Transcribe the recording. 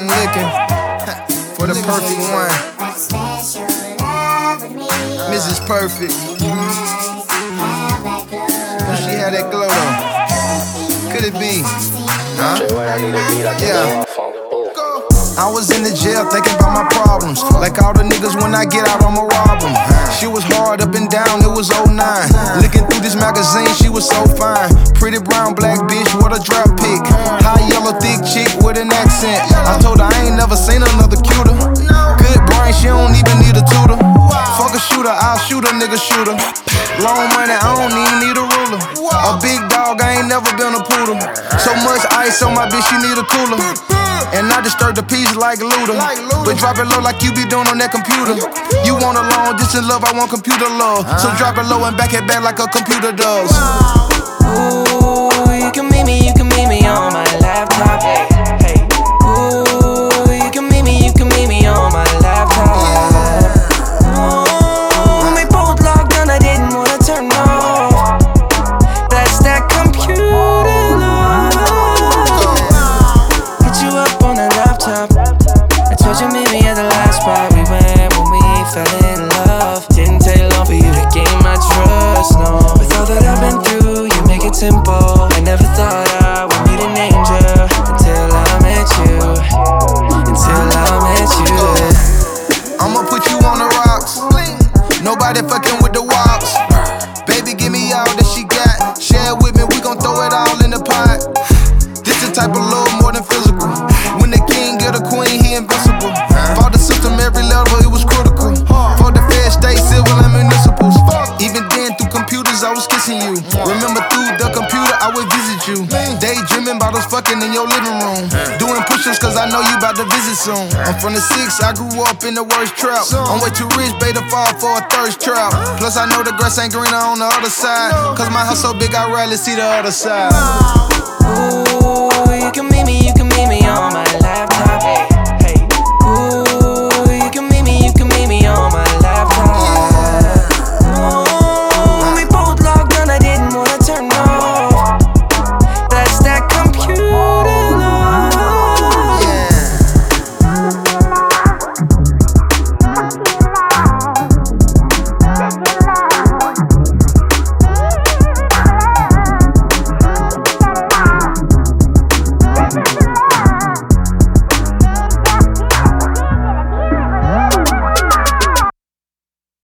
I'm looking for the perfect one. Mrs. Perfect. She had that glow though. Could it be? Huh? Yeah. I was in the jail thinking about my problems. Like all the niggas, when I get out, I'ma rob them. She was hard up and down, it was 09. Looking through this magazine, she was so fine. Pretty brown, black bitch, what a drop pick. High yellow, thick chick with an accent. I told her I ain't never seen another cuter. Good brain, she don't even need a tutor. Fuck a shooter, I'll shoot a nigga shooter. Long money, I don't even need a ruler. A big dog, I ain't never been a poodle. So much ice on my bitch, she need a cooler. And I disturb the peace like Luda. But drop it low like you be doing on that computer. You want a long distance love, I want computer love. So drop it low and back it back like a computer does. Ooh, you can meet me on my laptop. Hey. Ooh, you can meet me on my laptop. Ooh, we both logged on, I didn't wanna turn off. That's that computer love. Hit you up on the laptop. I told you meet me at the last spot we went when we fell in love. Didn't take long for you to gain my trust, no. With all that I've been through, you make it simple. I never thought I would meet an angel until I met you. Until I met you. I'ma put you on the rocks. Nobody fucking with the wops. Baby, give me all that she got. Share it with me, we gon' throw it all in the pot. This the type of love more than physical. When the king get a queen, he invincible. Fought the system every level, it was critical. For the fair state, civil and municipals. Even then, through computers, I was kissing you. Remember through the computer, I would visit you. Daydreaming about us fucking in your living room. Doing push-ups cause I know you about to visit soon. I'm from the 6, I grew up in the worst trap. I'm way too rich, babe, to fall for a thirst trap. Plus I know the grass ain't greener on the other side. Cause my house so big, I rarely see the other side. Ooh.